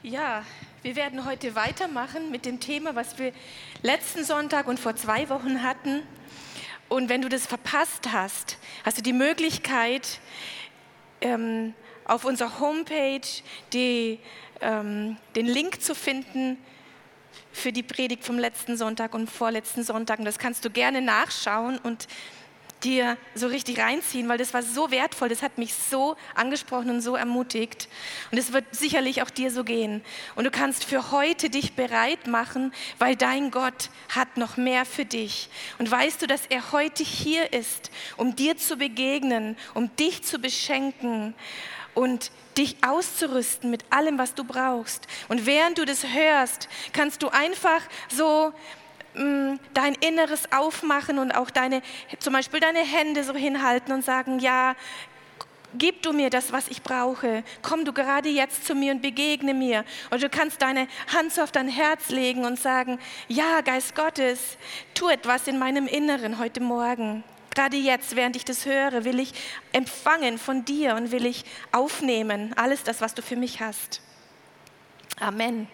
Ja, wir werden heute weitermachen mit dem Thema, was wir letzten Sonntag und vor 2 Wochen hatten. Und wenn du das verpasst hast, hast du die Möglichkeit, auf unserer Homepage den Link zu finden für die Predigt vom letzten Sonntag und vorletzten Sonntag. Und das kannst du gerne nachschauen und dir so richtig reinziehen, weil das war so wertvoll, das hat mich so angesprochen und so ermutigt. Und es wird sicherlich auch dir so gehen. Und du kannst für heute dich bereit machen, weil dein Gott hat noch mehr für dich. Und weißt du, dass er heute hier ist, um dir zu begegnen, um dich zu beschenken und dich auszurüsten mit allem, was du brauchst. Und während du das hörst, kannst du einfach so dein Inneres aufmachen und auch zum Beispiel deine Hände so hinhalten und sagen, ja, gib du mir das, was ich brauche. Komm du gerade jetzt zu mir und begegne mir. Und du kannst deine Hand so auf dein Herz legen und sagen, ja, Geist Gottes, tu etwas in meinem Inneren heute Morgen. Gerade jetzt, während ich das höre, will ich empfangen von dir und will ich aufnehmen, alles das, was du für mich hast. Amen.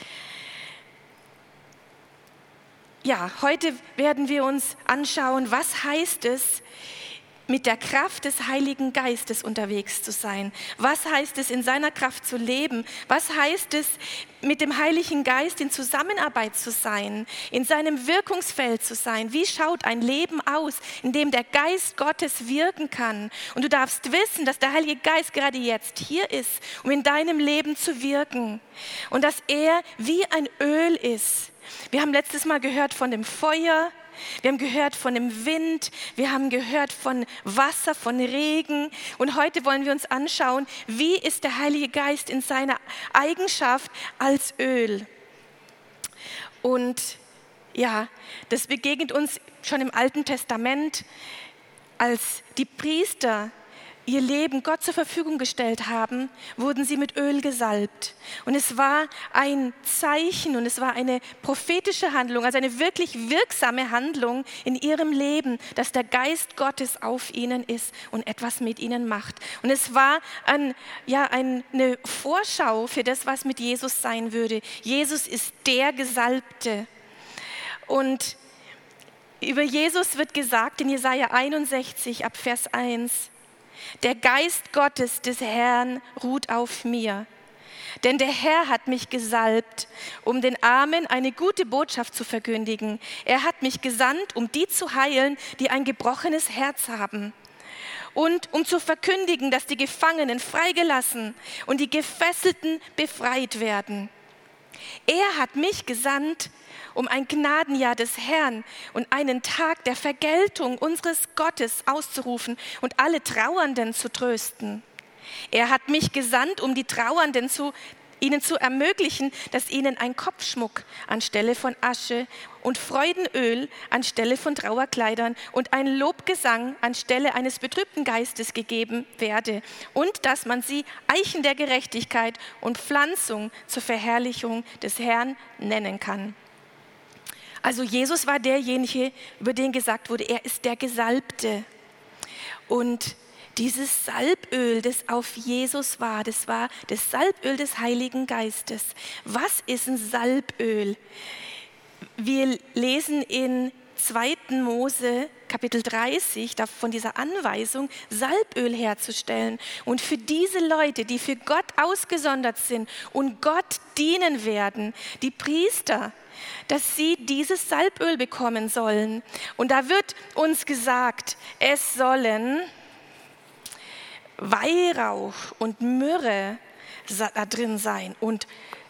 Ja, heute werden wir uns anschauen, was heißt es, mit der Kraft des Heiligen Geistes unterwegs zu sein? Was heißt es, in seiner Kraft zu leben? Was heißt es, mit dem Heiligen Geist in Zusammenarbeit zu sein, in seinem Wirkungsfeld zu sein? Wie schaut ein Leben aus, in dem der Geist Gottes wirken kann? Und du darfst wissen, dass der Heilige Geist gerade jetzt hier ist, um in deinem Leben zu wirken. Und dass er wie ein Öl ist. Wir haben letztes Mal gehört von dem Feuer, wir haben gehört von dem Wind, wir haben gehört von Wasser, von Regen. Und heute wollen wir uns anschauen, wie ist der Heilige Geist in seiner Eigenschaft als Öl. Und ja, das begegnet uns schon im Alten Testament, als die Priester ihr Leben Gott zur Verfügung gestellt haben, wurden sie mit Öl gesalbt. Und es war ein Zeichen und es war eine prophetische Handlung, also eine wirklich wirksame Handlung in ihrem Leben, dass der Geist Gottes auf ihnen ist und etwas mit ihnen macht. Und es war eine Vorschau für das, was mit Jesus sein würde. Jesus ist der Gesalbte. Und über Jesus wird gesagt in Jesaja 61 ab Vers 1, der Geist Gottes des Herrn ruht auf mir, denn der Herr hat mich gesalbt, um den Armen eine gute Botschaft zu verkündigen. Er hat mich gesandt, um die zu heilen, die ein gebrochenes Herz haben und um zu verkündigen, dass die Gefangenen freigelassen und die Gefesselten befreit werden. Er hat mich gesandt, um ein Gnadenjahr des Herrn und einen Tag der Vergeltung unseres Gottes auszurufen und alle Trauernden zu trösten. Er hat mich gesandt, um die Trauernden ihnen zu ermöglichen, dass ihnen ein Kopfschmuck anstelle von Asche und Freudenöl anstelle von Trauerkleidern und ein Lobgesang anstelle eines betrübten Geistes gegeben werde und dass man sie Eichen der Gerechtigkeit und Pflanzung zur Verherrlichung des Herrn nennen kann. Also Jesus war derjenige, über den gesagt wurde, er ist der Gesalbte. Und dieses Salböl, das auf Jesus war, das war das Salböl des Heiligen Geistes. Was ist ein Salböl? Wir lesen in 2. Mose Kapitel 30 von dieser Anweisung, Salböl herzustellen. Und für diese Leute, die für Gott ausgesondert sind und Gott dienen werden, die Priester, dass sie dieses Salböl bekommen sollen. Und da wird uns gesagt, es sollen Weihrauch und Myrrhe da drin sein und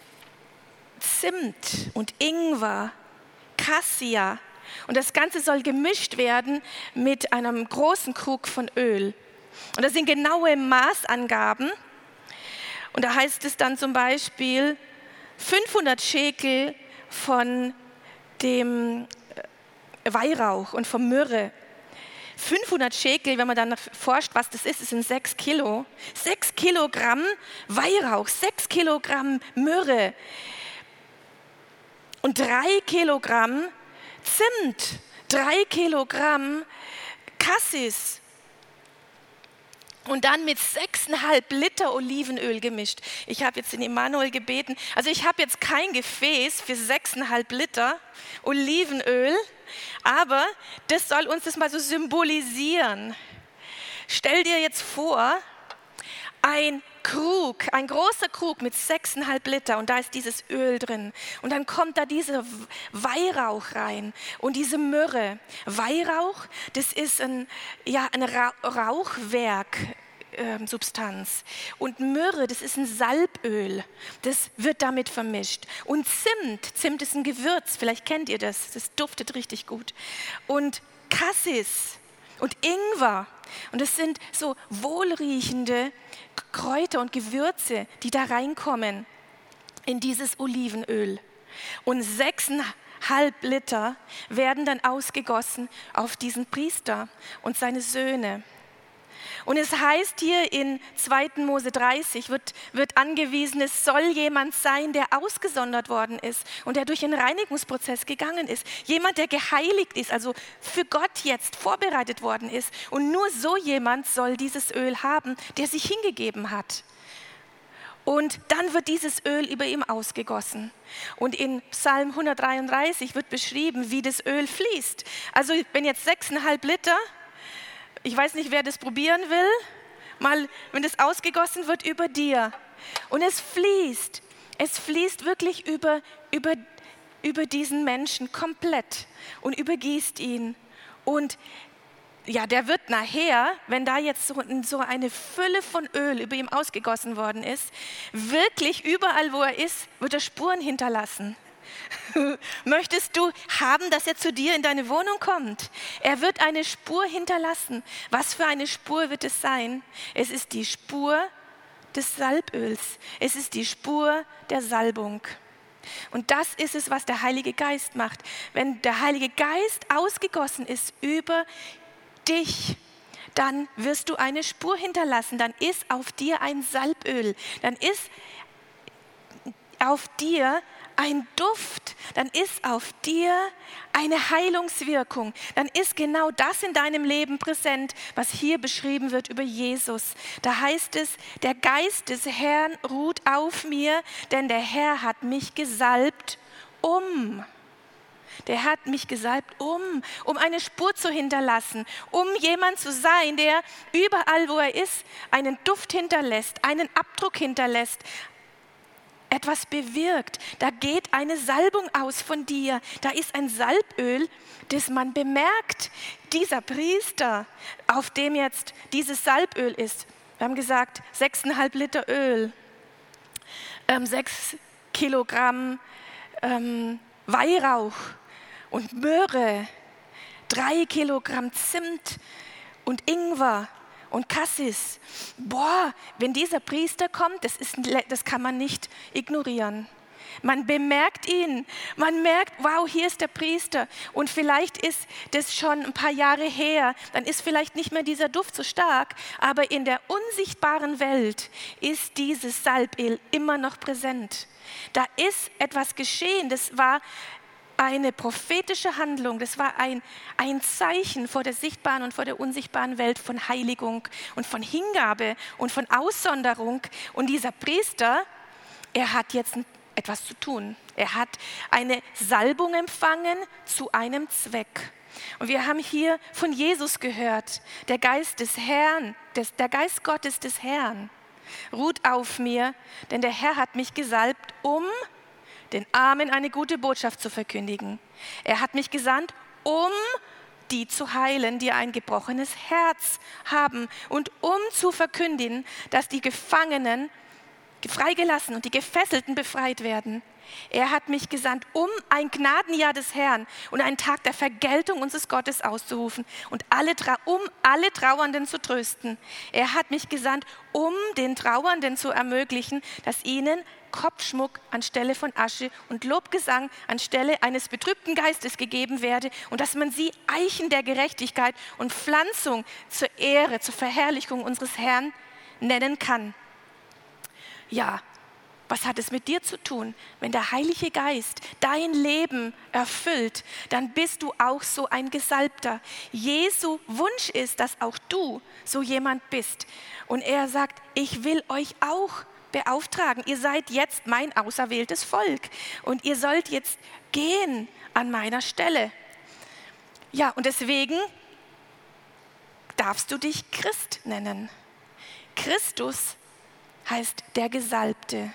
Zimt und Ingwer, Kassia. Und das Ganze soll gemischt werden mit einem großen Krug von Öl. Und das sind genaue Maßangaben. Und da heißt es dann zum Beispiel 500 Schekel von dem Weihrauch und von Myrrhe. 500 Schekel, wenn man dann forscht, was das ist, sind 6 Kilo. 6 Kilogramm Weihrauch, 6 Kilogramm Myrrhe und 3 Kilogramm Zimt, 3 Kilogramm Cassis. und dann mit 6,5 Liter Olivenöl gemischt. Ich habe jetzt den Emanuel gebeten, also ich habe jetzt kein Gefäß für 6,5 Liter Olivenöl, aber das soll uns das mal so symbolisieren. Stell dir jetzt vor, ein großer Krug mit 6,5 Liter und da ist dieses Öl drin. Und dann kommt da dieser Weihrauch rein und diese Myrrhe. Weihrauch, das ist ein Rauchwerk-Substanz. Und Myrrhe, das ist ein Salböl, das wird damit vermischt. Und Zimt ist ein Gewürz, vielleicht kennt ihr das, das duftet richtig gut. Und Cassis und Ingwer. Und das sind so wohlriechende Kräuter und Gewürze, die da reinkommen in dieses Olivenöl. Und 6,5 Liter werden dann ausgegossen auf diesen Priester und seine Söhne. Und es heißt hier in 2. Mose 30, wird angewiesen, es soll jemand sein, der ausgesondert worden ist und der durch einen Reinigungsprozess gegangen ist. Jemand, der geheiligt ist, also für Gott jetzt vorbereitet worden ist. Und nur so jemand soll dieses Öl haben, der sich hingegeben hat. Und dann wird dieses Öl über ihm ausgegossen. Und in Psalm 133 wird beschrieben, wie das Öl fließt. Also wenn jetzt 6,5 Liter, ich weiß nicht, wer das probieren will, mal, wenn das ausgegossen wird über dir. Und es fließt wirklich über diesen Menschen komplett und übergießt ihn. Und ja, der wird nachher, wenn da jetzt so eine Fülle von Öl über ihm ausgegossen worden ist, wirklich überall, wo er ist, wird er Spuren hinterlassen. Möchtest du haben, dass er zu dir in deine Wohnung kommt? Er wird eine Spur hinterlassen. Was für eine Spur wird es sein? Es ist die Spur des Salböls. Es ist die Spur der Salbung. Und das ist es, was der Heilige Geist macht. Wenn der Heilige Geist ausgegossen ist über dich, dann wirst du eine Spur hinterlassen. Dann ist auf dir ein Salböl. Dann ist auf dir ein Duft, dann ist auf dir eine Heilungswirkung, dann ist genau das in deinem Leben präsent, was hier beschrieben wird über Jesus. Da heißt es, der Geist des Herrn ruht auf mir, denn der Herr hat mich gesalbt, Der hat mich gesalbt, um eine Spur zu hinterlassen, um jemand zu sein, der überall, wo er ist, einen Duft hinterlässt, einen Abdruck hinterlässt, etwas bewirkt. Da geht eine Salbung aus von dir. Da ist ein Salböl, das man bemerkt. Dieser Priester, auf dem jetzt dieses Salböl ist, wir haben gesagt, 6,5 Liter Öl, 6 Kilogramm Weihrauch und Myrrhe, 3 Kilogramm Zimt und Ingwer und Cassis. Wenn dieser Priester kommt, das kann man nicht ignorieren. Man bemerkt ihn, man merkt, wow, hier ist der Priester. Und vielleicht ist das schon ein paar Jahre her, dann ist vielleicht nicht mehr dieser Duft so stark, aber in der unsichtbaren Welt ist dieses Salböl immer noch präsent. Da ist etwas geschehen, das war eine prophetische Handlung, das war ein Zeichen vor der sichtbaren und vor der unsichtbaren Welt von Heiligung und von Hingabe und von Aussonderung. Und dieser Priester, er hat jetzt etwas zu tun. Er hat eine Salbung empfangen zu einem Zweck. Und wir haben hier von Jesus gehört, der Geist des Herrn, der Geist Gottes des Herrn ruht auf mir, denn der Herr hat mich gesalbt, um den Armen eine gute Botschaft zu verkündigen. Er hat mich gesandt, um die zu heilen, die ein gebrochenes Herz haben und um zu verkündigen, dass die Gefangenen freigelassen und die Gefesselten befreit werden. Er hat mich gesandt, um ein Gnadenjahr des Herrn und einen Tag der Vergeltung unseres Gottes auszurufen und um alle Trauernden zu trösten. Er hat mich gesandt, um den Trauernden zu ermöglichen, dass ihnen Kopfschmuck anstelle von Asche und Lobgesang anstelle eines betrübten Geistes gegeben werde und dass man sie Eichen der Gerechtigkeit und Pflanzung zur Ehre, zur Verherrlichung unseres Herrn nennen kann. Ja, Was hat es mit dir zu tun? Wenn der Heilige Geist dein Leben erfüllt, dann bist du auch so ein Gesalbter. Jesu Wunsch ist, dass auch du so jemand bist. Und er sagt, ich will euch auch beauftragen. Ihr seid jetzt mein auserwähltes Volk und ihr sollt jetzt gehen an meiner Stelle. Ja, und deswegen darfst du dich Christ nennen. Christus heißt der Gesalbte.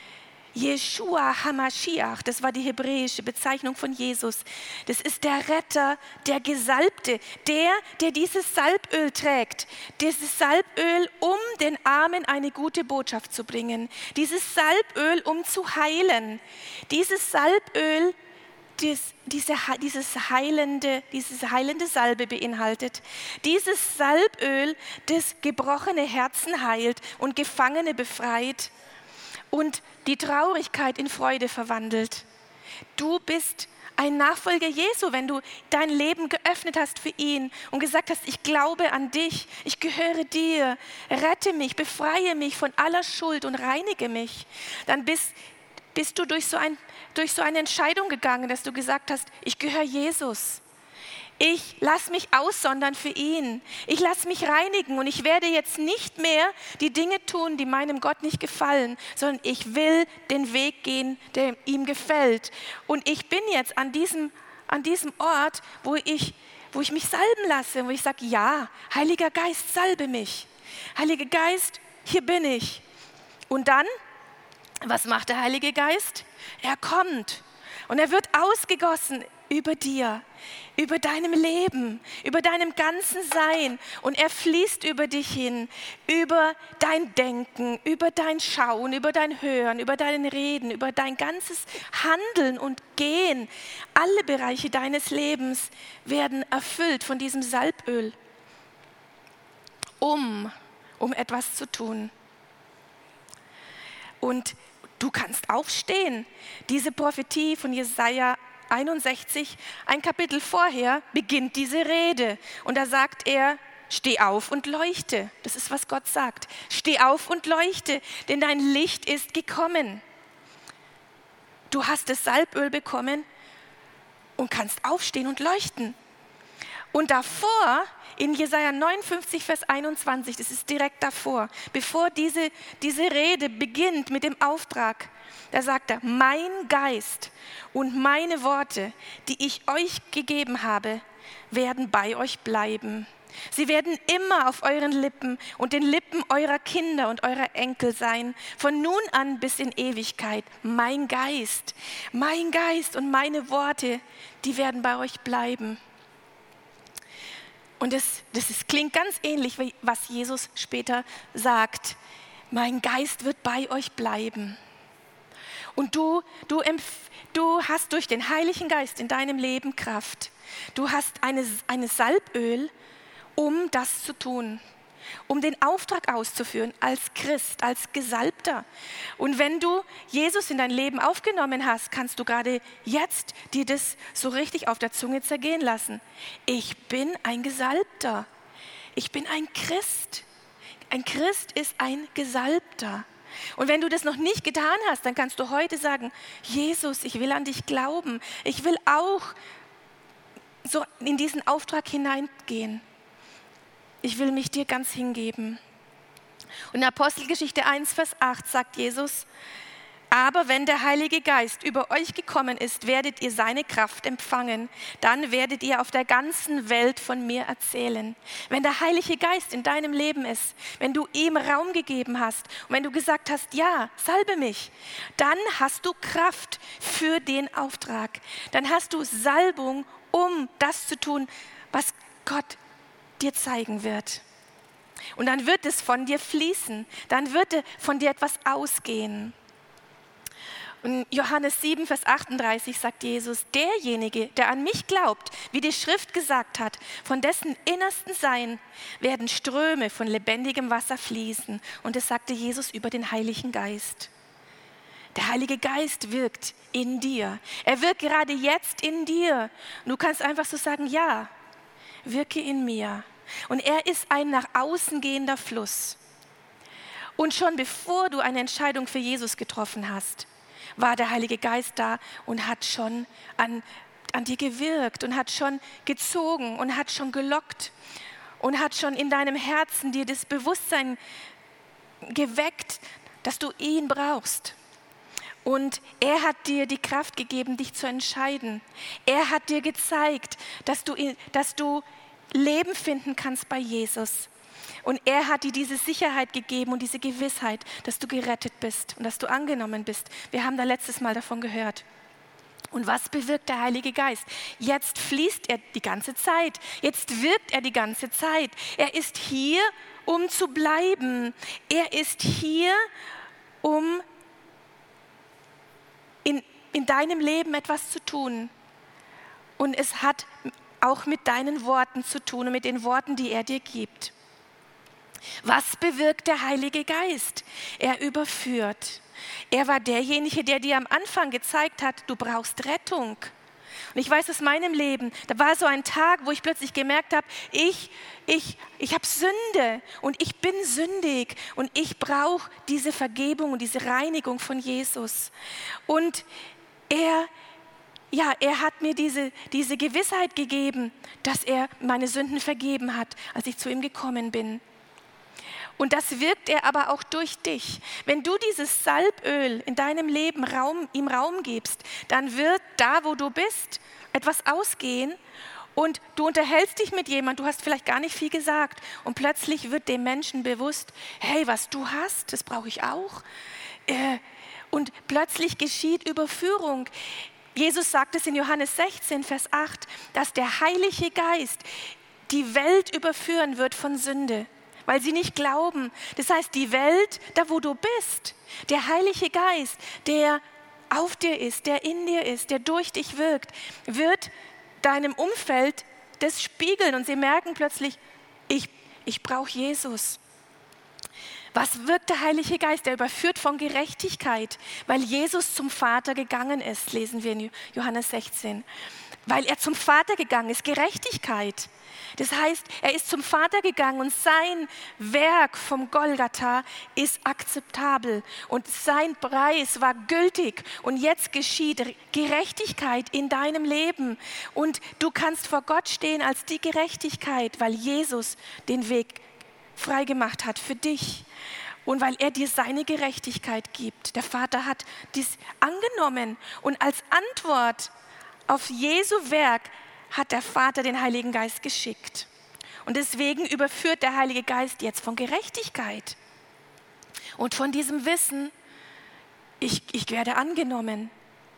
Jeshua HaMashiach, das war die hebräische Bezeichnung von Jesus. Das ist der Retter, der Gesalbte, der dieses Salböl trägt. Dieses Salböl, um den Armen eine gute Botschaft zu bringen. Dieses Salböl, um zu heilen. Dieses Salböl, diese heilende Salbe beinhaltet. Dieses Salböl, das gebrochene Herzen heilt und Gefangene befreit und die Traurigkeit in Freude verwandelt. Du bist ein Nachfolger Jesu, wenn du dein Leben geöffnet hast für ihn und gesagt hast, ich glaube an dich, ich gehöre dir, rette mich, befreie mich von aller Schuld und reinige mich. Dann bist du durch so eine Entscheidung gegangen, dass du gesagt hast, ich gehöre Jesus. Ich lasse mich aussondern für ihn. Ich lasse mich reinigen und ich werde jetzt nicht mehr die Dinge tun, die meinem Gott nicht gefallen, sondern ich will den Weg gehen, der ihm gefällt. Und ich bin jetzt an diesem Ort, wo ich mich salben lasse, wo ich sage, ja, Heiliger Geist, salbe mich. Heiliger Geist, hier bin ich. Und dann, was macht der Heilige Geist? Er kommt und er wird ausgegossen über dir, über deinem Leben, über deinem ganzen Sein. Und er fließt über dich hin, über dein Denken, über dein Schauen, über dein Hören, über dein Reden, über dein ganzes Handeln und Gehen. Alle Bereiche deines Lebens werden erfüllt von diesem Salböl, um etwas zu tun. Und du kannst aufstehen. Diese Prophetie von Jesaja 61, ein Kapitel vorher, beginnt diese Rede. Und da sagt er, steh auf und leuchte. Das ist, was Gott sagt. Steh auf und leuchte, denn dein Licht ist gekommen. Du hast das Salböl bekommen und kannst aufstehen und leuchten. Und davor, in Jesaja 59, Vers 21, das ist direkt davor, bevor diese Rede beginnt mit dem Auftrag, da sagt er, mein Geist und meine Worte, die ich euch gegeben habe, werden bei euch bleiben. Sie werden immer auf euren Lippen und den Lippen eurer Kinder und eurer Enkel sein, von nun an bis in Ewigkeit. Mein Geist und meine Worte, die werden bei euch bleiben. Und das klingt ganz ähnlich, wie was Jesus später sagt. Mein Geist wird bei euch bleiben. Und du hast durch den Heiligen Geist in deinem Leben Kraft. Du hast eine Salböl, um das zu tun, um den Auftrag auszuführen als Christ, als Gesalbter. Und wenn du Jesus in dein Leben aufgenommen hast, kannst du gerade jetzt dir das so richtig auf der Zunge zergehen lassen. Ich bin ein Gesalbter. Ich bin ein Christ. Ein Christ ist ein Gesalbter. Und wenn du das noch nicht getan hast, dann kannst du heute sagen, Jesus, ich will an dich glauben. Ich will auch so in diesen Auftrag hineingehen. Ich will mich dir ganz hingeben. Und in Apostelgeschichte 1, Vers 8 sagt Jesus, aber wenn der Heilige Geist über euch gekommen ist, werdet ihr seine Kraft empfangen. Dann werdet ihr auf der ganzen Welt von mir erzählen. Wenn der Heilige Geist in deinem Leben ist, wenn du ihm Raum gegeben hast und wenn du gesagt hast, ja, salbe mich, dann hast du Kraft für den Auftrag. Dann hast du Salbung, um das zu tun, was Gott dir zeigen wird. Und dann wird es von dir fließen. Dann wird von dir etwas ausgehen. Und Johannes 7, Vers 38 sagt Jesus, derjenige, der an mich glaubt, wie die Schrift gesagt hat, von dessen innersten Sein werden Ströme von lebendigem Wasser fließen. Und das sagte Jesus über den Heiligen Geist. Der Heilige Geist wirkt in dir. Er wirkt gerade jetzt in dir. Und du kannst einfach so sagen, ja, wirke in mir. Und er ist ein nach außen gehender Fluss. Und schon bevor du eine Entscheidung für Jesus getroffen hast, war der Heilige Geist da und hat schon an dir gewirkt und hat schon gezogen und hat schon gelockt und hat schon in deinem Herzen dir das Bewusstsein geweckt, dass du ihn brauchst. Und er hat dir die Kraft gegeben, dich zu entscheiden. Er hat dir gezeigt, dass du Leben finden kannst bei Jesus. Und er hat dir diese Sicherheit gegeben und diese Gewissheit, dass du gerettet bist und dass du angenommen bist. Wir haben da letztes Mal davon gehört. Und was bewirkt der Heilige Geist? Jetzt fließt er die ganze Zeit. Jetzt wirkt er die ganze Zeit. Er ist hier, um zu bleiben. Er ist hier, um in deinem Leben etwas zu tun. Und es hat auch mit deinen Worten zu tun und mit den Worten, die er dir gibt. Was bewirkt der Heilige Geist? Er überführt. Er war derjenige, der dir am Anfang gezeigt hat, du brauchst Rettung. Und ich weiß aus meinem Leben, da war so ein Tag, wo ich plötzlich gemerkt habe, ich habe Sünde und ich bin sündig und ich brauche diese Vergebung und diese Reinigung von Jesus. Und er hat mir diese Gewissheit gegeben, dass er meine Sünden vergeben hat, als ich zu ihm gekommen bin. Und das wirkt er aber auch durch dich. Wenn du dieses Salböl in deinem Leben ihm Raum gibst, dann wird da, wo du bist, etwas ausgehen und du unterhältst dich mit jemandem, du hast vielleicht gar nicht viel gesagt und plötzlich wird dem Menschen bewusst, hey, was du hast, das brauche ich auch. Und plötzlich geschieht Überführung. Jesus sagt es in Johannes 16, Vers 8, dass der Heilige Geist die Welt überführen wird von Sünde, weil sie nicht glauben. Das heißt, die Welt, da wo du bist, der Heilige Geist, der auf dir ist, der in dir ist, der durch dich wirkt, wird deinem Umfeld das spiegeln und sie merken plötzlich, ich brauche Jesus. Was wirkt der Heilige Geist? Er überführt von Gerechtigkeit, weil Jesus zum Vater gegangen ist, lesen wir in Johannes 16. Weil er zum Vater gegangen ist, Gerechtigkeit. Das heißt, er ist zum Vater gegangen und sein Werk vom Golgatha ist akzeptabel und sein Preis war gültig und jetzt geschieht Gerechtigkeit in deinem Leben und du kannst vor Gott stehen als die Gerechtigkeit, weil Jesus den Weg freigemacht hat für dich und weil er dir seine Gerechtigkeit gibt. Der Vater hat dies angenommen und als Antwort auf Jesu Werk hat der Vater den Heiligen Geist geschickt. Und deswegen überführt der Heilige Geist jetzt von Gerechtigkeit und von diesem Wissen, ich werde angenommen.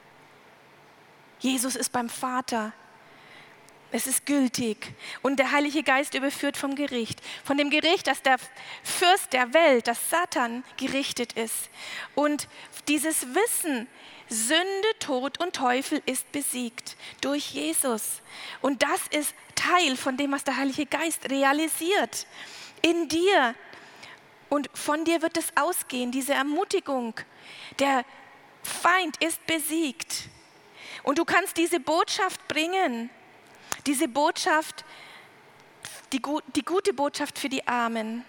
Jesus ist beim Vater. Es ist gültig. Und der Heilige Geist überführt vom Gericht. Von dem Gericht, dass der Fürst der Welt, dass Satan gerichtet ist. Und dieses Wissen, Sünde, Tod und Teufel ist besiegt durch Jesus. Und das ist Teil von dem, was der Heilige Geist realisiert in dir. Und von dir wird es ausgehen, diese Ermutigung. Der Feind ist besiegt. Und du kannst diese Botschaft bringen. Diese Botschaft, die gute Botschaft für die Armen.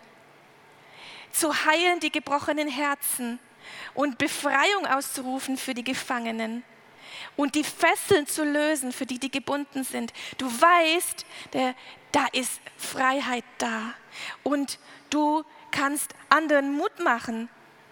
Zu heilen die gebrochenen Herzen. Und Befreiung auszurufen für die Gefangenen und die Fesseln zu lösen für die, die gebunden sind. Du weißt, da ist Freiheit da und du kannst anderen Mut machen,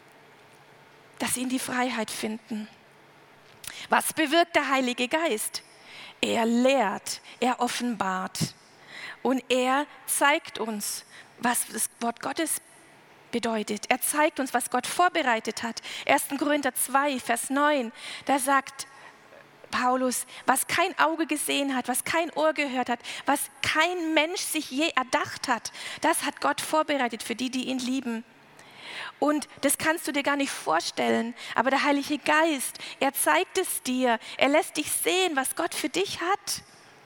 dass sie in die Freiheit finden. Was bewirkt der Heilige Geist? Er lehrt, er offenbart und er zeigt uns, was das Wort Gottes bedeutet. Er zeigt uns, was Gott vorbereitet hat. 1. Korinther 2, Vers 9, da sagt Paulus, was kein Auge gesehen hat, was kein Ohr gehört hat, was kein Mensch sich je erdacht hat, das hat Gott vorbereitet für die, die ihn lieben. Und das kannst du dir gar nicht vorstellen, aber der Heilige Geist, er zeigt es dir, er lässt dich sehen, was Gott für dich hat.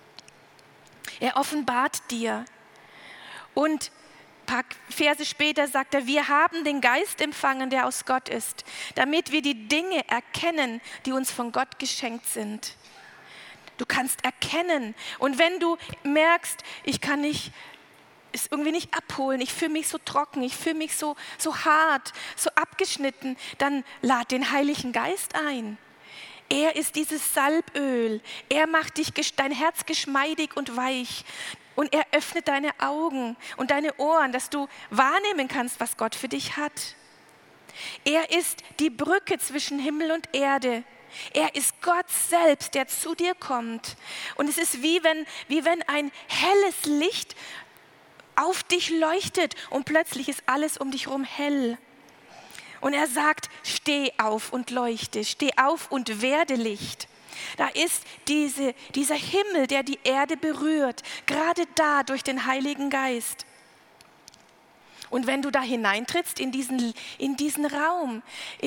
Er offenbart dir. Und ein paar Verse später sagt er, wir haben den Geist empfangen, der aus Gott ist, damit wir die Dinge erkennen, die uns von Gott geschenkt sind. Du kannst erkennen. Und wenn du merkst, ich kann nicht es irgendwie nicht abholen, ich fühle mich so trocken, ich fühle mich so hart, so abgeschnitten, dann lad den Heiligen Geist ein. Er ist dieses Salböl. Er macht dein Herz geschmeidig und weich. Und er öffnet deine Augen und deine Ohren, dass du wahrnehmen kannst, was Gott für dich hat. Er ist die Brücke zwischen Himmel und Erde. Er ist Gott selbst, der zu dir kommt. Und es ist wie wenn ein helles Licht auf dich leuchtet und plötzlich ist alles um dich herum hell. Und er sagt, steh auf und leuchte, steh auf und werde Licht. Da ist dieser Himmel, der die Erde berührt, gerade da durch den Heiligen Geist. Und wenn du da hineintrittst in diesen Raum,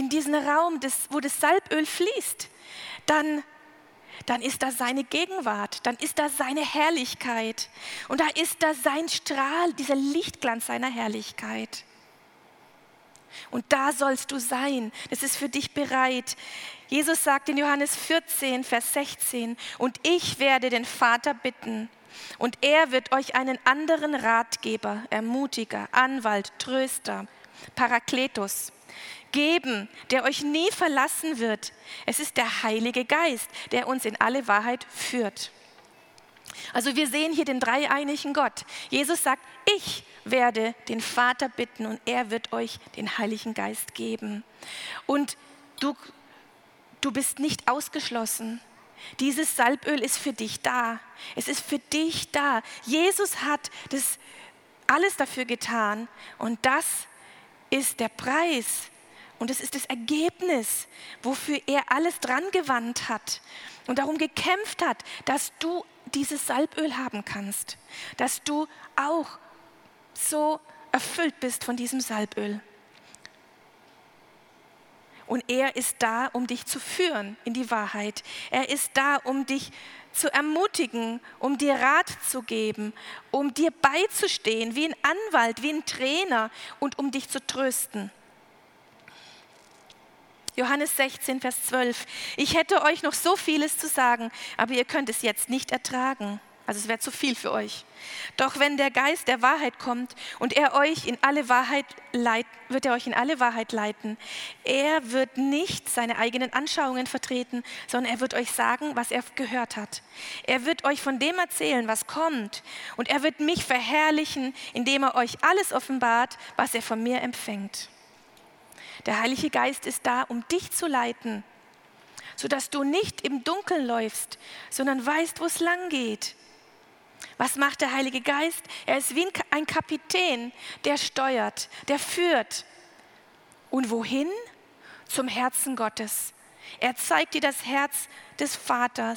wo das Salböl fließt, dann ist da seine Gegenwart, dann ist da seine Herrlichkeit und da ist da sein Strahl, dieser Lichtglanz seiner Herrlichkeit. Und da sollst du sein, das ist für dich bereit. Jesus sagt in Johannes 14, Vers 16, und ich werde den Vater bitten und er wird euch einen anderen Ratgeber, Ermutiger, Anwalt, Tröster, Parakletos geben, der euch nie verlassen wird. Es ist der Heilige Geist, der uns in alle Wahrheit führt. Also wir sehen hier den dreieinigen Gott. Jesus sagt, ich werde den Vater bitten und er wird euch den Heiligen Geist geben. Und du bist nicht ausgeschlossen. Dieses Salböl ist für dich da. Es ist für dich da. Jesus hat das alles dafür getan und das ist der Preis. Und es ist das Ergebnis, wofür er alles dran gewandt hat und darum gekämpft hat, dass du dieses Salböl haben kannst, dass du auch so erfüllt bist von diesem Salböl. Und er ist da, um dich zu führen in die Wahrheit. Er ist da, um dich zu ermutigen, um dir Rat zu geben, um dir beizustehen, wie ein Anwalt, wie ein Trainer und um dich zu trösten. Johannes 16, Vers 12. Ich hätte euch noch so vieles zu sagen, aber ihr könnt es jetzt nicht ertragen. Also es wäre zu viel für euch. Doch wenn der Geist der Wahrheit kommt und wird er euch in alle Wahrheit leiten. Er wird nicht seine eigenen Anschauungen vertreten, sondern er wird euch sagen, was er gehört hat. Er wird euch von dem erzählen, was kommt. Und er wird mich verherrlichen, indem er euch alles offenbart, was er von mir empfängt. Der Heilige Geist ist da, um dich zu leiten, sodass du nicht im Dunkeln läufst, sondern weißt, wo es lang geht. Was macht der Heilige Geist? Er ist wie ein Kapitän, der steuert, der führt. Und wohin? Zum Herzen Gottes. Er zeigt dir das Herz des Vaters.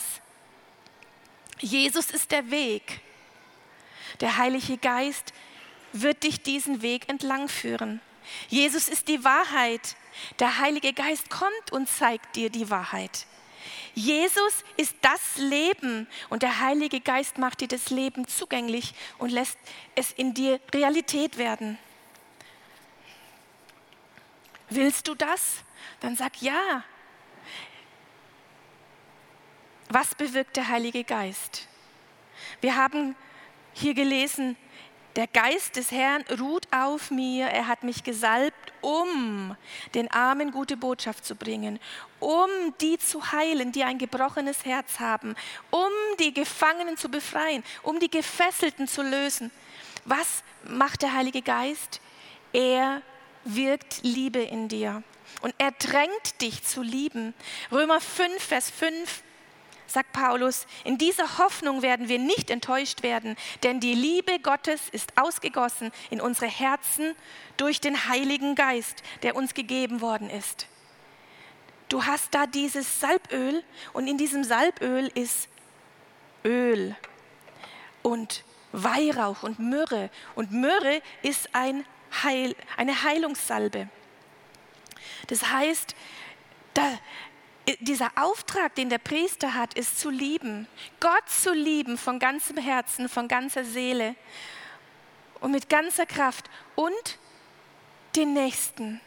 Jesus ist der Weg. Der Heilige Geist wird dich diesen Weg entlang führen. Jesus ist die Wahrheit. Der Heilige Geist kommt und zeigt dir die Wahrheit. Jesus ist das Leben und der Heilige Geist macht dir das Leben zugänglich und lässt es in dir Realität werden. Willst du das? Dann sag ja. Was bewirkt der Heilige Geist? Wir haben hier gelesen, der Geist des Herrn ruht auf mir, er hat mich gesalbt, um den Armen gute Botschaft zu bringen, um die zu heilen, die ein gebrochenes Herz haben, um die Gefangenen zu befreien, um die Gefesselten zu lösen. Was macht der Heilige Geist? Er wirkt Liebe in dir und er drängt dich zu lieben. Römer 5, Vers 5. Sagt Paulus, in dieser Hoffnung werden wir nicht enttäuscht werden, denn die Liebe Gottes ist ausgegossen in unsere Herzen durch den Heiligen Geist, der uns gegeben worden ist. Du hast da dieses Salböl und in diesem Salböl ist Öl und Weihrauch und Myrrhe. Und Myrrhe ist eine Heilungssalbe. Das heißt, dieser Auftrag, den der Priester hat, ist zu lieben. Gott zu lieben von ganzem Herzen, von ganzer Seele und mit ganzer Kraft und den Nächsten.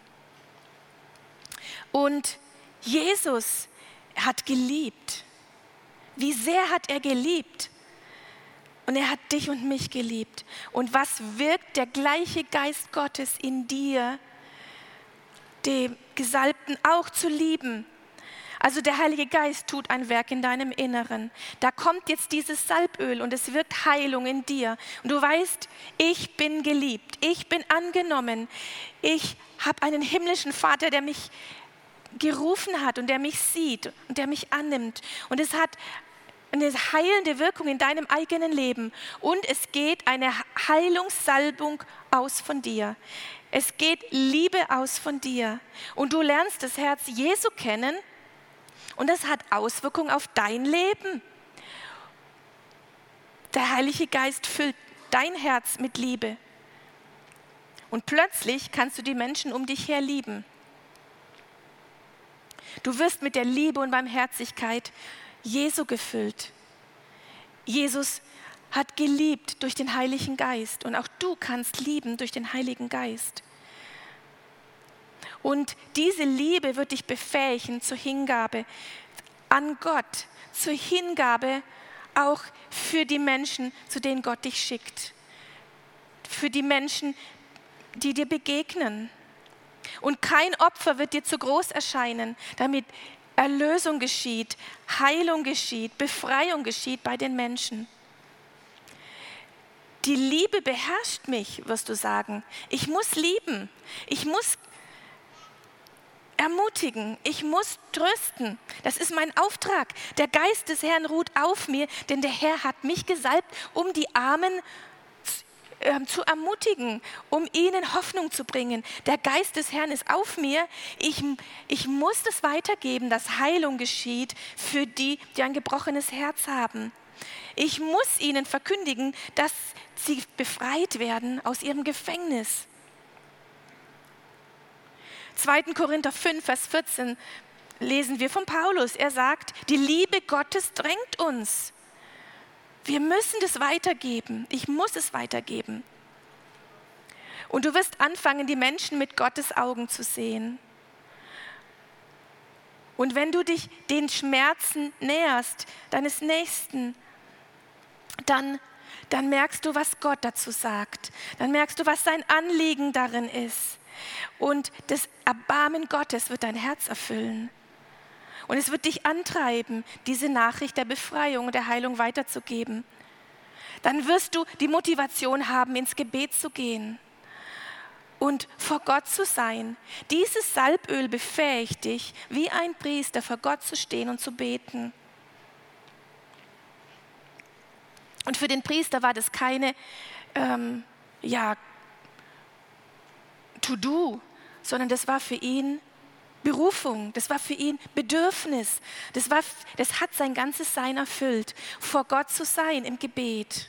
Und Jesus hat geliebt. Wie sehr hat er geliebt? Und er hat dich und mich geliebt. Und was wirkt der gleiche Geist Gottes in dir, dem Gesalbten auch zu lieben? Also der Heilige Geist tut ein Werk in deinem Inneren. Da kommt jetzt dieses Salböl und es wirkt Heilung in dir. Und du weißt, ich bin geliebt, ich bin angenommen. Ich habe einen himmlischen Vater, der mich gerufen hat und der mich sieht und der mich annimmt. Und es hat eine heilende Wirkung in deinem eigenen Leben. Und es geht eine Heilungssalbung aus von dir. Es geht Liebe aus von dir. Und du lernst das Herz Jesu kennen. Und das hat Auswirkungen auf dein Leben. Der Heilige Geist füllt dein Herz mit Liebe. Und plötzlich kannst du die Menschen um dich her lieben. Du wirst mit der Liebe und Barmherzigkeit Jesu gefüllt. Jesus hat geliebt durch den Heiligen Geist. Und auch du kannst lieben durch den Heiligen Geist. Und diese Liebe wird dich befähigen zur Hingabe an Gott, zur Hingabe auch für die Menschen, zu denen Gott dich schickt. Für die Menschen, die dir begegnen. Und kein Opfer wird dir zu groß erscheinen, damit Erlösung geschieht, Heilung geschieht, Befreiung geschieht bei den Menschen. Die Liebe beherrscht mich, wirst du sagen. Ich muss lieben. Ich muss ermutigen, ich muss trösten. Das ist mein Auftrag. Der Geist des Herrn ruht auf mir, denn der Herr hat mich gesalbt, um die Armen zu ermutigen, um ihnen Hoffnung zu bringen. Der Geist des Herrn ist auf mir. Ich muss das weitergeben, dass Heilung geschieht für die, die ein gebrochenes Herz haben. Ich muss ihnen verkündigen, dass sie befreit werden aus ihrem Gefängnis. 2. Korinther 5, Vers 14 lesen wir von Paulus. Er sagt, die Liebe Gottes drängt uns. Wir müssen das weitergeben. Ich muss es weitergeben. Und du wirst anfangen, die Menschen mit Gottes Augen zu sehen. Und wenn du dich den Schmerzen näherst, deines Nächsten, dann merkst du, was Gott dazu sagt. Dann merkst du, was sein Anliegen darin ist. Und das Erbarmen Gottes wird dein Herz erfüllen. Und es wird dich antreiben, diese Nachricht der Befreiung und der Heilung weiterzugeben. Dann wirst du die Motivation haben, ins Gebet zu gehen und vor Gott zu sein. Dieses Salböl befähigt dich, wie ein Priester vor Gott zu stehen und zu beten. Und für den Priester war das keine To-Do, sondern das war für ihn Berufung, das war für ihn Bedürfnis. Das hat sein ganzes Sein erfüllt, vor Gott zu sein im Gebet.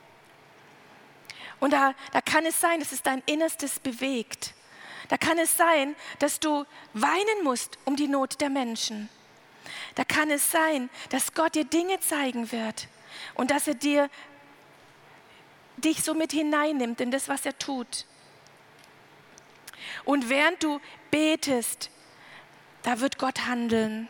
Und da kann es sein, dass es dein Innerstes bewegt. Da kann es sein, dass du weinen musst um die Not der Menschen. Da kann es sein, dass Gott dir Dinge zeigen wird und dass er dich so mit hineinnimmt in das, was er tut. Und während du betest, da wird Gott handeln.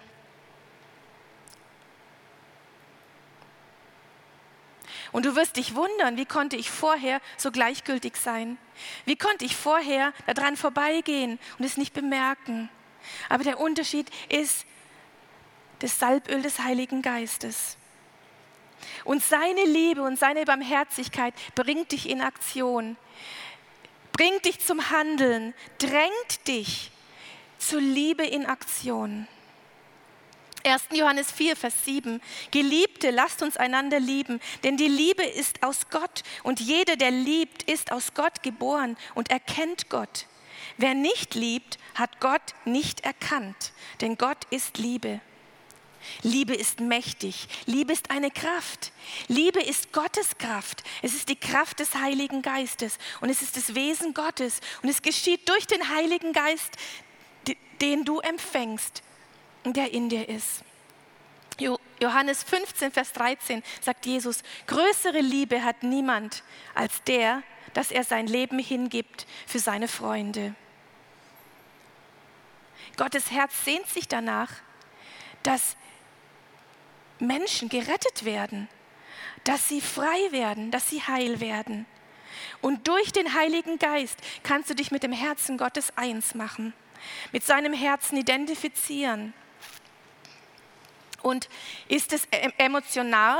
Und du wirst dich wundern, wie konnte ich vorher so gleichgültig sein? Wie konnte ich vorher daran vorbeigehen und es nicht bemerken? Aber der Unterschied ist das Salböl des Heiligen Geistes. Und seine Liebe und seine Barmherzigkeit bringt dich in Aktion, bringt dich zum Handeln, drängt dich zur Liebe in Aktion. 1. Johannes 4, Vers 7. Geliebte, lasst uns einander lieben, denn die Liebe ist aus Gott und jeder, der liebt, ist aus Gott geboren und erkennt Gott. Wer nicht liebt, hat Gott nicht erkannt, denn Gott ist Liebe. Liebe ist mächtig, Liebe ist eine Kraft. Liebe ist Gottes Kraft. Es ist die Kraft des Heiligen Geistes und es ist das Wesen Gottes. Und es geschieht durch den Heiligen Geist, den du empfängst und der in dir ist. Johannes 15, Vers 13 sagt Jesus, größere Liebe hat niemand als der, dass er sein Leben hingibt für seine Freunde. Gottes Herz sehnt sich danach, dass Menschen gerettet werden, dass sie frei werden, dass sie heil werden. Und durch den Heiligen Geist kannst du dich mit dem Herzen Gottes eins machen, mit seinem Herzen identifizieren. Und ist es emotional?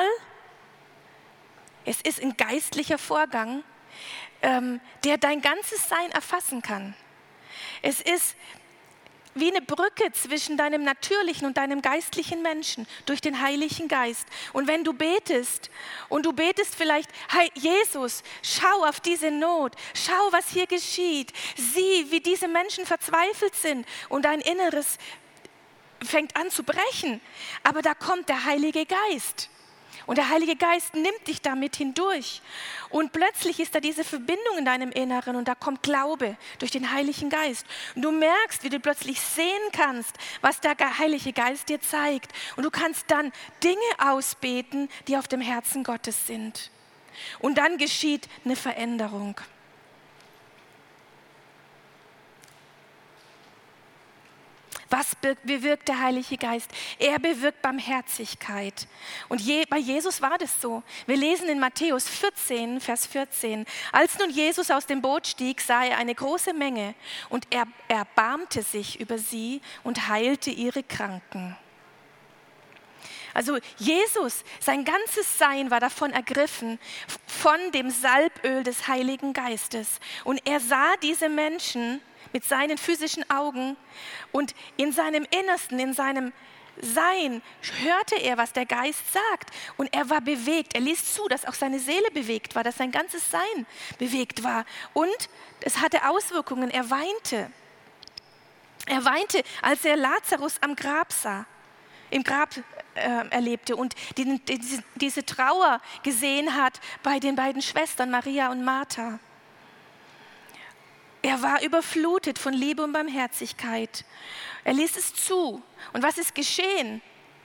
Es ist ein geistlicher Vorgang, der dein ganzes Sein erfassen kann. Es ist wie eine Brücke zwischen deinem natürlichen und deinem geistlichen Menschen durch den Heiligen Geist. Und wenn du betest und du betest vielleicht, hey Jesus, schau auf diese Not, schau, was hier geschieht, sieh, wie diese Menschen verzweifelt sind und dein Inneres fängt an zu brechen. Aber da kommt der Heilige Geist. Und der Heilige Geist nimmt dich damit hindurch. Und plötzlich ist da diese Verbindung in deinem Inneren und da kommt Glaube durch den Heiligen Geist. Und du merkst, wie du plötzlich sehen kannst, was der Heilige Geist dir zeigt. Und du kannst dann Dinge ausbeten, die auf dem Herzen Gottes sind. Und dann geschieht eine Veränderung. Was bewirkt der Heilige Geist? Er bewirkt Barmherzigkeit. Und bei Jesus war das so. Wir lesen in Matthäus 14, Vers 14. Als nun Jesus aus dem Boot stieg, sah er eine große Menge und er erbarmte sich über sie und heilte ihre Kranken. Also Jesus, sein ganzes Sein war davon ergriffen, von dem Salböl des Heiligen Geistes. Und er sah diese Menschen mit seinen physischen Augen und in seinem Innersten, in seinem Sein hörte er, was der Geist sagt und er war bewegt. Er ließ zu, dass auch seine Seele bewegt war, dass sein ganzes Sein bewegt war und es hatte Auswirkungen. Er weinte. Er weinte, als er Lazarus am Grab sah, im Grab erlebte und diese Trauer gesehen hat bei den beiden Schwestern Maria und Martha. Er war überflutet von Liebe und Barmherzigkeit. Er ließ es zu. Und was ist geschehen?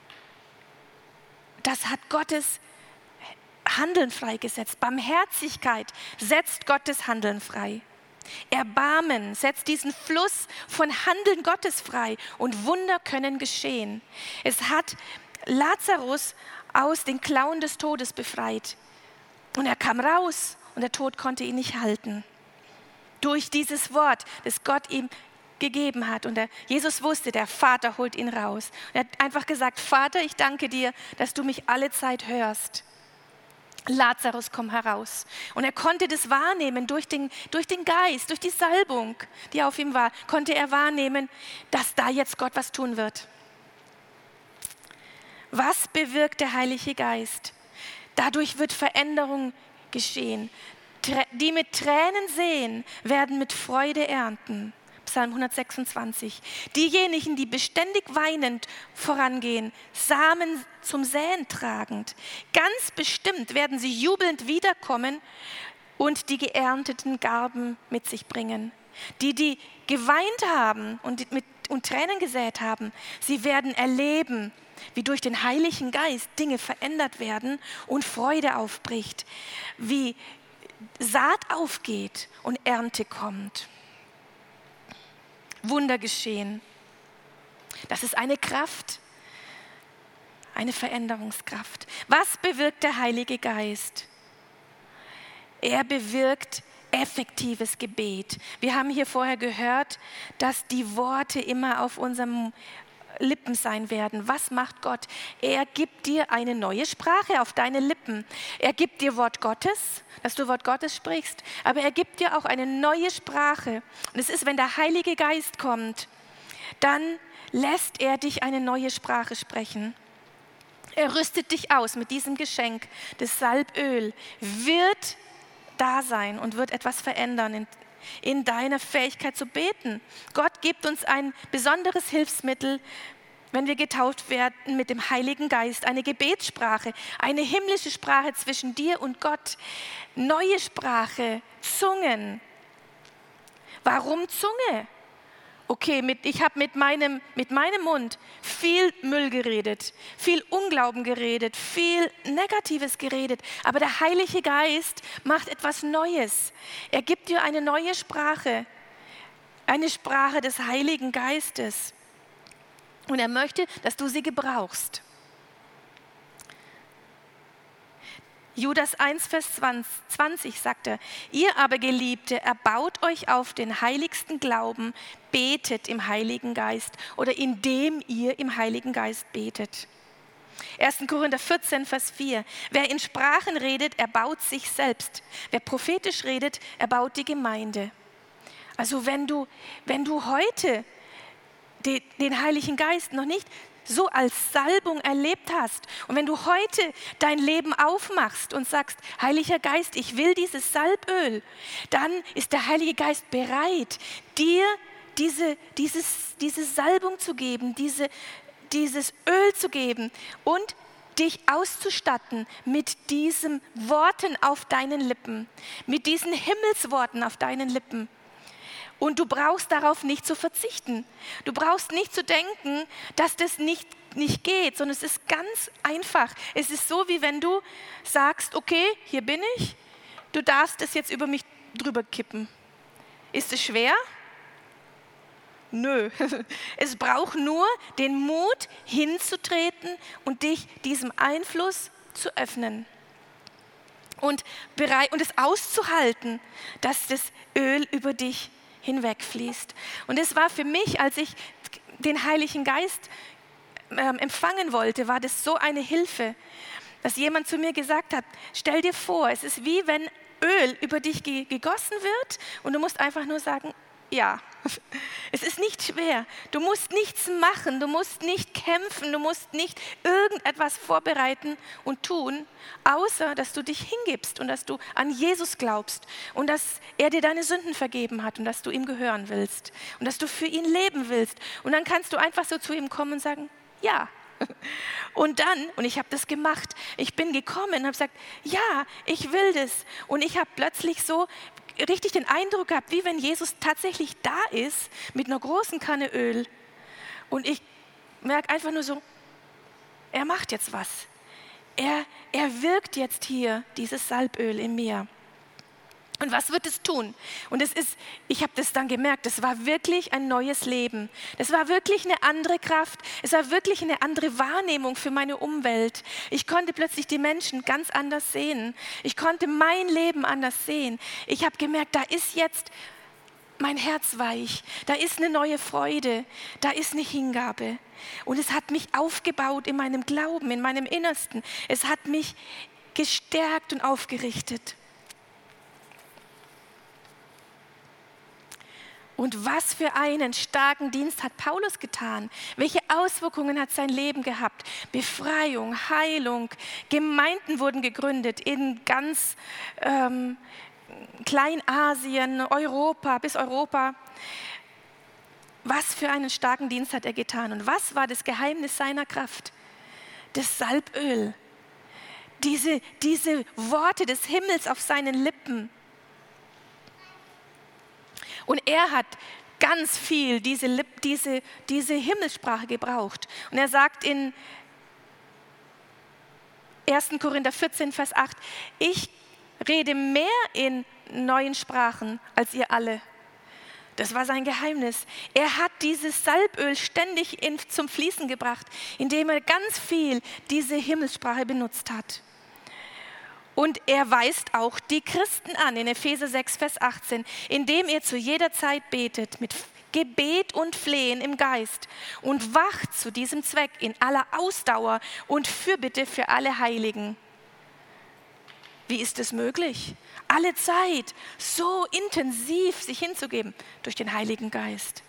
Das hat Gottes Handeln freigesetzt. Barmherzigkeit setzt Gottes Handeln frei. Erbarmen setzt diesen Fluss von Handeln Gottes frei und Wunder können geschehen. Es hat Lazarus aus den Klauen des Todes befreit. Und er kam raus und der Tod konnte ihn nicht halten. Durch dieses Wort, das Gott ihm gegeben hat. Und Jesus wusste, der Vater holt ihn raus. Und er hat einfach gesagt, Vater, ich danke dir, dass du mich alle Zeit hörst. Lazarus, komm heraus. Und er konnte das wahrnehmen durch den Geist, durch die Salbung, die auf ihm war, konnte er wahrnehmen, dass da jetzt Gott was tun wird. Was bewirkt der Heilige Geist? Dadurch wird Veränderung geschehen. Die mit Tränen sehen, werden mit Freude ernten. Psalm 126. Diejenigen, die beständig weinend vorangehen, Samen zum Säen tragend. Ganz bestimmt werden sie jubelnd wiederkommen und die geernteten Garben mit sich bringen. Die geweint haben und Tränen gesät haben, sie werden erleben, wie durch den Heiligen Geist Dinge verändert werden und Freude aufbricht, wie Saat aufgeht und Ernte kommt. Wunder geschehen. Das ist eine Kraft, eine Veränderungskraft. Was bewirkt der Heilige Geist? Er bewirkt effektives Gebet. Wir haben hier vorher gehört, dass die Worte immer auf unserem Lippen sein werden. Was macht Gott? Er gibt dir eine neue Sprache auf deine Lippen. Er gibt dir Wort Gottes, dass du Wort Gottes sprichst, aber er gibt dir auch eine neue Sprache. Und es ist, wenn der Heilige Geist kommt, dann lässt er dich eine neue Sprache sprechen. Er rüstet dich aus mit diesem Geschenk. Das Salböl wird da sein und wird etwas verändern in deiner Fähigkeit zu beten. Gott gibt uns ein besonderes Hilfsmittel, wenn wir getauft werden mit dem Heiligen Geist, eine Gebetssprache, eine himmlische Sprache zwischen dir und Gott, neue Sprache, Zungen. Warum Zunge? Okay, ich habe mit meinem Mund viel Müll geredet, viel Unglauben geredet, viel Negatives geredet. Aber der Heilige Geist macht etwas Neues. Er gibt dir eine neue Sprache, eine Sprache des Heiligen Geistes. Und er möchte, dass du sie gebrauchst. Judas 1, Vers 20 sagt er, ihr aber Geliebte, erbaut euch auf den heiligsten Glauben, betet im Heiligen Geist oder indem ihr im Heiligen Geist betet. 1. Korinther 14, Vers 4, wer in Sprachen redet, erbaut sich selbst. Wer prophetisch redet, erbaut die Gemeinde. Also wenn du heute den Heiligen Geist noch nicht so als Salbung erlebt hast und wenn du heute dein Leben aufmachst und sagst, Heiliger Geist, ich will dieses Salböl, dann ist der Heilige Geist bereit, dir diese Salbung zu geben, dieses Öl zu geben und dich auszustatten mit diesen Worten auf deinen Lippen, mit diesen Himmelsworten auf deinen Lippen. Und du brauchst darauf nicht zu verzichten. Du brauchst nicht zu denken, dass das nicht geht, sondern es ist ganz einfach. Es ist so, wie wenn du sagst, okay, hier bin ich, du darfst es jetzt über mich drüber kippen. Ist es schwer? Nö. Es braucht nur den Mut, hinzutreten und dich diesem Einfluss zu öffnen. Und es auszuhalten, dass das Öl über dich hinwegfließt. Und es war für mich, als ich den Heiligen Geist empfangen wollte, war das so eine Hilfe, dass jemand zu mir gesagt hat, stell dir vor, es ist wie wenn Öl über dich gegossen wird und du musst einfach nur sagen, ja. Es ist nicht schwer. Du musst nichts machen, du musst nicht kämpfen, du musst nicht irgendetwas vorbereiten und tun, außer dass du dich hingibst und dass du an Jesus glaubst und dass er dir deine Sünden vergeben hat und dass du ihm gehören willst und dass du für ihn leben willst. Und dann kannst du einfach so zu ihm kommen und sagen, ja. Und ich habe das gemacht, ich bin gekommen und habe gesagt, ja, ich will das. Und ich habe plötzlich so richtig den Eindruck gehabt, wie wenn Jesus tatsächlich da ist mit einer großen Kanne Öl. Und ich merke einfach nur so, er macht jetzt was. Er wirkt jetzt hier dieses Salböl in mir. Und was wird es tun? Und ich habe das dann gemerkt, das war wirklich ein neues Leben. Das war wirklich eine andere Kraft. Es war wirklich eine andere Wahrnehmung für meine Umwelt. Ich konnte plötzlich die Menschen ganz anders sehen. Ich konnte mein Leben anders sehen. Ich habe gemerkt, da ist jetzt mein Herz weich. Da ist eine neue Freude. Da ist eine Hingabe. Und es hat mich aufgebaut in meinem Glauben, in meinem Innersten. Es hat mich gestärkt und aufgerichtet. Und was für einen starken Dienst hat Paulus getan? Welche Auswirkungen hat sein Leben gehabt? Befreiung, Heilung, Gemeinden wurden gegründet in ganz Kleinasien, bis Europa. Was für einen starken Dienst hat er getan? Und was war das Geheimnis seiner Kraft? Das Salböl. Diese Worte des Himmels auf seinen Lippen. Und er hat ganz viel diese Himmelssprache gebraucht. Und er sagt in 1. Korinther 14, Vers 8, ich rede mehr in neuen Sprachen als ihr alle. Das war sein Geheimnis. Er hat dieses Salböl ständig zum Fließen gebracht, indem er ganz viel diese Himmelssprache benutzt hat. Und er weist auch die Christen an, in Epheser 6, Vers 18, indem ihr zu jeder Zeit betet, mit Gebet und Flehen im Geist und wacht zu diesem Zweck in aller Ausdauer und Fürbitte für alle Heiligen. Wie ist es möglich, alle Zeit so intensiv sich hinzugeben? Durch den Heiligen Geist.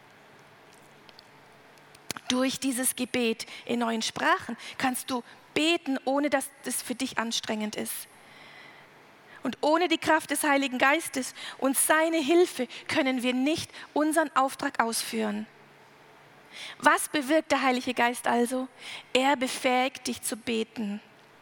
Durch dieses Gebet in neuen Sprachen kannst du beten, ohne dass das für dich anstrengend ist. Und ohne die Kraft des Heiligen Geistes und seine Hilfe können wir nicht unseren Auftrag ausführen. Was bewirkt der Heilige Geist also? Er befähigt dich zu beten.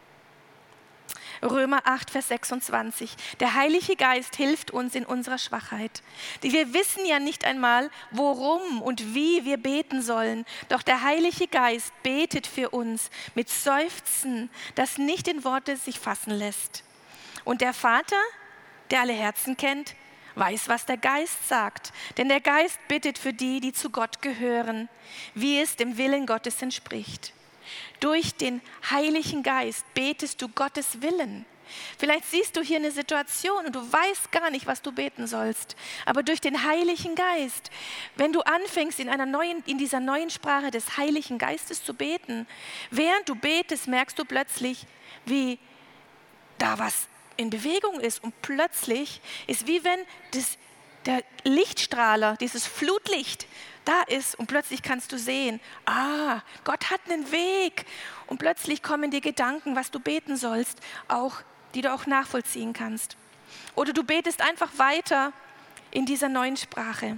Römer 8, Vers 26. Der Heilige Geist hilft uns in unserer Schwachheit. Wir wissen ja nicht einmal, worum und wie wir beten sollen. Doch der Heilige Geist betet für uns mit Seufzen, das nicht in Worte sich fassen lässt. Und der Vater, der alle Herzen kennt, weiß, was der Geist sagt. Denn der Geist bittet für die, die zu Gott gehören, wie es dem Willen Gottes entspricht. Durch den Heiligen Geist betest du Gottes Willen. Vielleicht siehst du hier eine Situation und du weißt gar nicht, was du beten sollst. Aber durch den Heiligen Geist, wenn du anfängst, in dieser neuen Sprache des Heiligen Geistes zu beten, während du betest, merkst du plötzlich, wie da was in Bewegung ist. Und plötzlich ist wie wenn der Lichtstrahler, dieses Flutlicht, da ist und plötzlich kannst du sehen, Gott hat einen Weg. Und plötzlich kommen dir Gedanken, was du beten sollst, die du auch nachvollziehen kannst. Oder du betest einfach weiter in dieser neuen Sprache.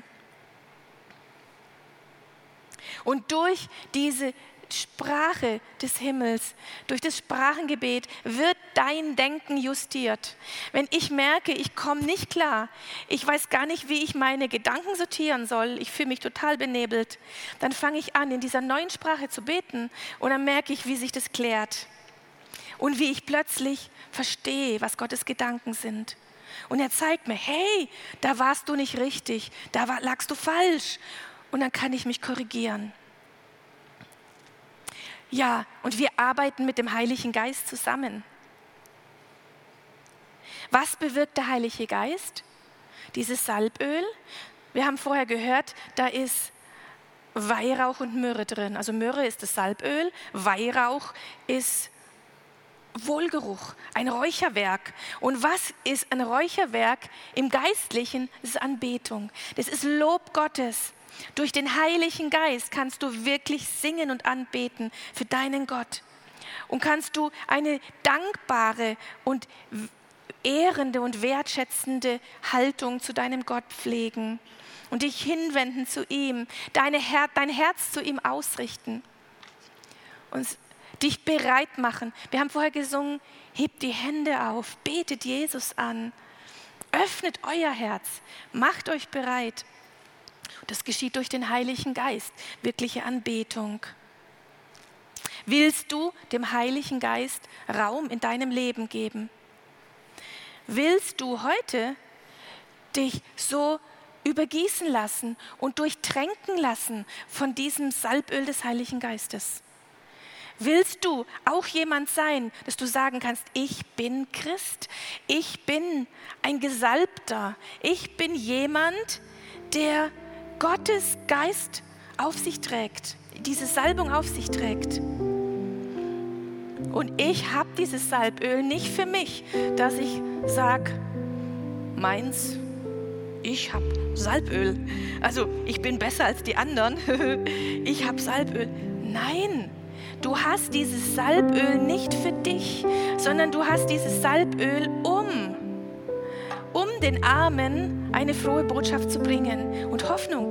Und durch diese Sprache des Himmels, durch das Sprachengebet wird dein Denken justiert. Wenn ich merke, ich komme nicht klar, ich weiß gar nicht, wie ich meine Gedanken sortieren soll, ich fühle mich total benebelt, dann fange ich an, in dieser neuen Sprache zu beten und dann merke ich, wie sich das klärt und wie ich plötzlich verstehe, was Gottes Gedanken sind. Und er zeigt mir, hey, da warst du nicht richtig, lagst du falsch und dann kann ich mich korrigieren. Ja, und wir arbeiten mit dem Heiligen Geist zusammen. Was bewirkt der Heilige Geist? Dieses Salböl. Wir haben vorher gehört, da ist Weihrauch und Myrrhe drin. Also Myrrhe ist das Salböl, Weihrauch ist Wohlgeruch, ein Räucherwerk. Und was ist ein Räucherwerk im Geistlichen? Das ist Anbetung. Das ist Lob Gottes. Durch den Heiligen Geist kannst du wirklich singen und anbeten für deinen Gott. Und kannst du eine dankbare und ehrende und wertschätzende Haltung zu deinem Gott pflegen und dich hinwenden zu ihm, dein Herz zu ihm ausrichten und dich bereit machen. Wir haben vorher gesungen, hebt die Hände auf, betet Jesus an, öffnet euer Herz, macht euch bereit. Das geschieht durch den Heiligen Geist, wirkliche Anbetung. Willst du dem Heiligen Geist Raum in deinem Leben geben? Willst du heute dich so übergießen lassen und durchtränken lassen von diesem Salböl des Heiligen Geistes? Willst du auch jemand sein, dass du sagen kannst, ich bin Christ, ich bin ein Gesalbter, ich bin jemand, der Gottes Geist auf sich trägt, diese Salbung auf sich trägt. Und ich habe dieses Salböl nicht für mich, dass ich sage, meins, ich habe Salböl. Also ich bin besser als die anderen, ich habe Salböl. Nein, du hast dieses Salböl nicht für dich, sondern du hast dieses Salböl, um den Armen eine frohe Botschaft zu bringen und Hoffnung.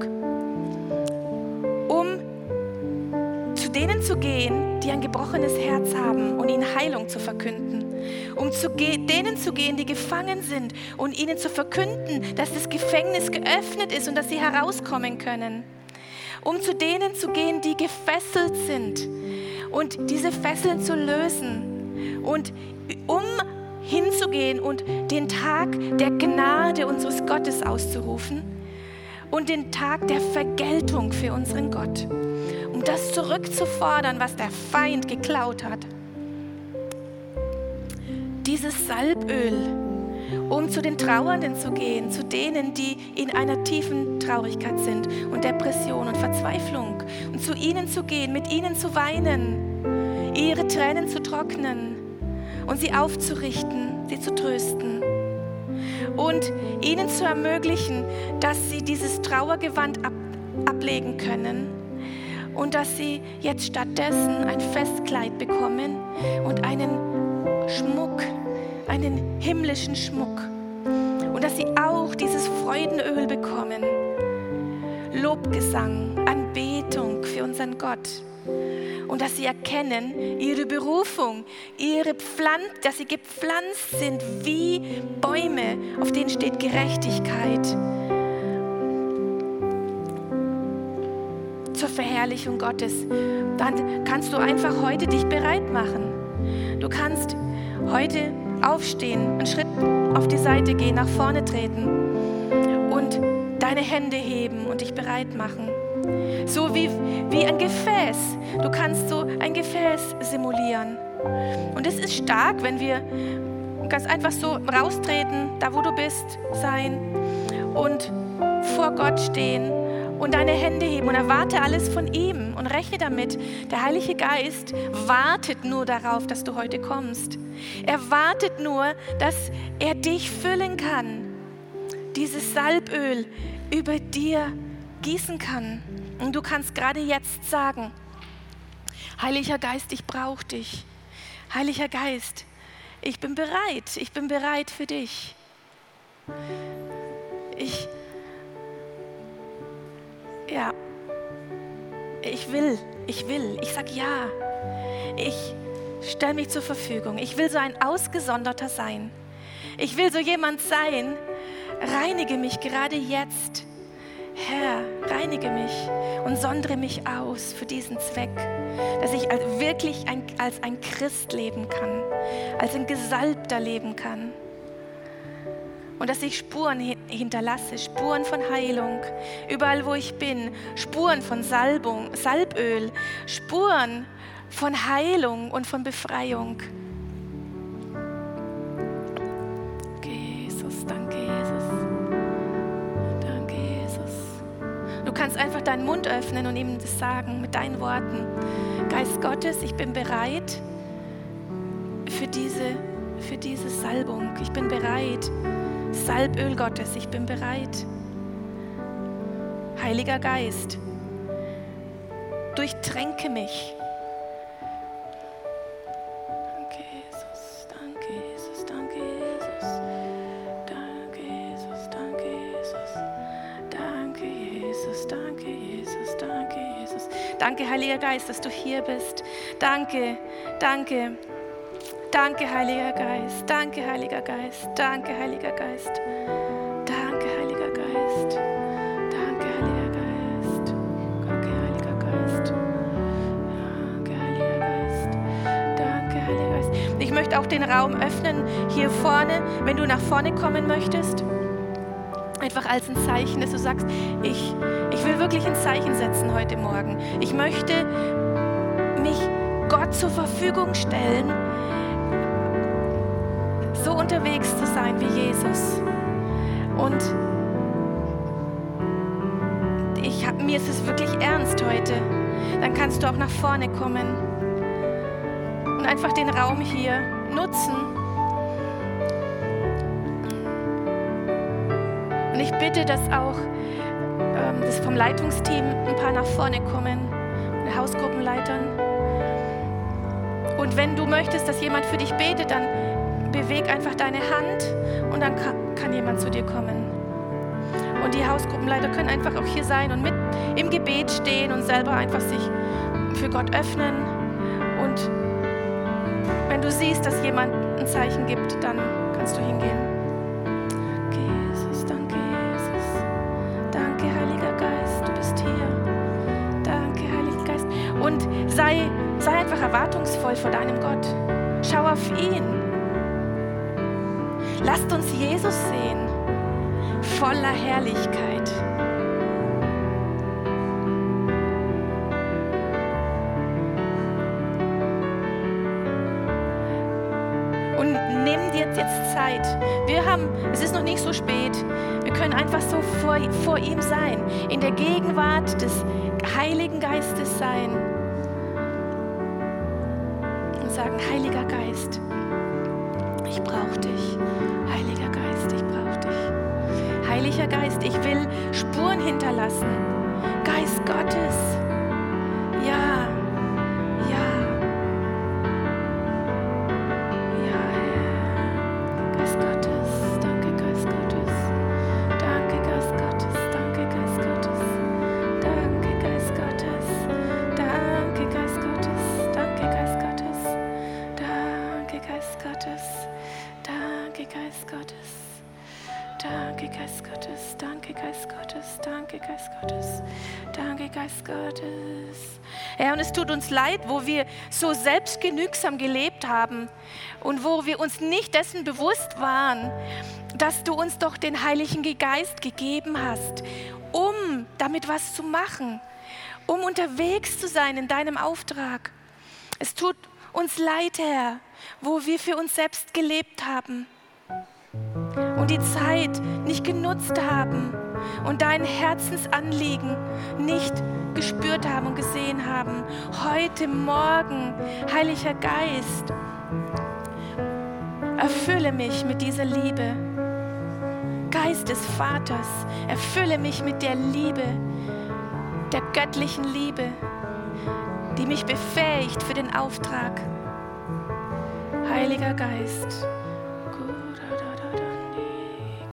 Um zu denen zu gehen, die ein gebrochenes Herz haben und ihnen Heilung zu verkünden. Um zu denen zu gehen, die gefangen sind und ihnen zu verkünden, dass das Gefängnis geöffnet ist und dass sie herauskommen können. Um zu denen zu gehen, die gefesselt sind und diese Fesseln zu lösen. Und um hinzugehen und den Tag der Gnade unseres Gottes auszurufen und den Tag der Vergeltung für unseren Gott, um das zurückzufordern, was der Feind geklaut hat. Dieses Salböl, um zu den Trauernden zu gehen, zu denen, die in einer tiefen Traurigkeit sind und Depression und Verzweiflung, und zu ihnen zu gehen, mit ihnen zu weinen, ihre Tränen zu trocknen und sie aufzurichten, sie zu trösten und ihnen zu ermöglichen, dass sie dieses Trauergewand ablegen können und dass sie jetzt stattdessen ein Festkleid bekommen und einen Schmuck, einen himmlischen Schmuck, und dass sie auch dieses Freudenöl bekommen, Lobgesang, Anbetung für unseren Gott. Und dass sie erkennen, ihre Berufung, dass sie gepflanzt sind wie Bäume, auf denen steht Gerechtigkeit. Zur Verherrlichung Gottes. Dann kannst du einfach heute dich bereit machen. Du kannst heute aufstehen, einen Schritt auf die Seite gehen, nach vorne treten und deine Hände heben und dich bereit machen. So wie ein Gefäß. Du kannst so ein Gefäß simulieren. Und es ist stark, wenn wir Und kannst einfach so raustreten, da wo du bist, sein und vor Gott stehen und deine Hände heben und erwarte alles von ihm und rechne damit. Der Heilige Geist wartet nur darauf, dass du heute kommst. Er wartet nur, dass er dich füllen kann, dieses Salböl über dir gießen kann. Und du kannst gerade jetzt sagen, Heiliger Geist, ich brauche dich. Heiliger Geist, ich bin bereit für dich. Ich sag ja. Ich stelle mich zur Verfügung. Ich will so ein Ausgesonderter sein. Ich will so jemand sein. Reinige mich gerade jetzt. Herr, reinige mich und sondere mich aus für diesen Zweck, dass ich wirklich als ein Christ leben kann, als ein Gesalbter leben kann. Und dass ich Spuren hinterlasse, Spuren von Heilung, überall wo ich bin, Spuren von Salböl, Spuren von Heilung und von Befreiung. Danke, Jesus, danke, Jesus. Danke, Jesus. Du kannst einfach deinen Mund öffnen und ihm das sagen mit deinen Worten. Geist Gottes, ich bin bereit für diese Salbung. Ich bin bereit. Salböl Gottes, ich bin bereit. Heiliger Geist, durchtränke mich. Danke, Jesus, danke, Jesus, danke, Jesus. Danke, Jesus, danke, Jesus. Danke, Jesus, danke, Jesus, danke, Jesus. Danke, Heiliger Geist, dass du hier bist. Danke, danke. Danke, Heiliger Geist. Danke, Heiliger Geist. Danke, Heiliger Geist. Danke, Heiliger Geist. Danke, Heiliger Geist. Danke, Heiliger Geist. Danke, Heiliger Geist. Danke, Heiliger Geist. Ich möchte auch den Raum öffnen hier vorne, wenn du nach vorne kommen möchtest. Einfach als ein Zeichen, dass du sagst, ich will wirklich ein Zeichen setzen heute Morgen. Ich möchte mich Gott zur Verfügung stellen, so unterwegs zu sein wie Jesus. Und mir ist es wirklich ernst heute. Dann kannst du auch nach vorne kommen und einfach den Raum hier nutzen. Und ich bitte, dass auch das vom Leitungsteam ein paar nach vorne kommen, den Hausgruppenleitern. Und wenn du möchtest, dass jemand für dich betet, dann beweg einfach deine Hand und dann kann jemand zu dir kommen. Und die Hausgruppenleiter können einfach auch hier sein und mit im Gebet stehen und selber einfach sich für Gott öffnen. Und wenn du siehst, dass jemand ein Zeichen gibt, dann kannst du hingehen. Danke, Jesus, danke, Jesus. Danke, Heiliger Geist, du bist hier. Danke, Heiliger Geist. Und sei einfach erwartungsvoll vor deinem Gott. Schau auf ihn. Lasst uns Jesus sehen, voller Herrlichkeit. Und nimm dir jetzt Zeit. Es ist noch nicht so spät. Wir können einfach so vor ihm sein, in der Gegenwart des Heiligen Geistes sein und sagen, Heiliger Geist, ich brauche dich. Heiliger Geist, ich brauche dich. Heiliger Geist, ich will Spuren hinterlassen. Geist Gottes, ja, ja, ja, Herr. Geist Gottes, danke Geist Gottes. Danke Geist Gottes, danke Geist Gottes. Danke Geist Gottes. Danke Geist Gottes. Danke Geist Gottes. Danke Geist Gottes. Danke Geist Gottes. Danke Geist Gottes. Danke Geist Gottes. Danke Geist Gottes. Danke Geist Gottes. Herr, und es tut uns leid, wo wir so selbstgenügsam gelebt haben und wo wir uns nicht dessen bewusst waren, dass du uns doch den Heiligen Geist gegeben hast, um damit was zu machen, um unterwegs zu sein in deinem Auftrag. Es tut uns leid, Herr, wo wir für uns selbst gelebt haben und die Zeit nicht genutzt haben und dein Herzensanliegen nicht gespürt haben und gesehen haben. Heute Morgen, Heiliger Geist, erfülle mich mit dieser Liebe. Geist des Vaters, erfülle mich mit der Liebe, der göttlichen Liebe, die mich befähigt für den Auftrag. Heiliger Geist.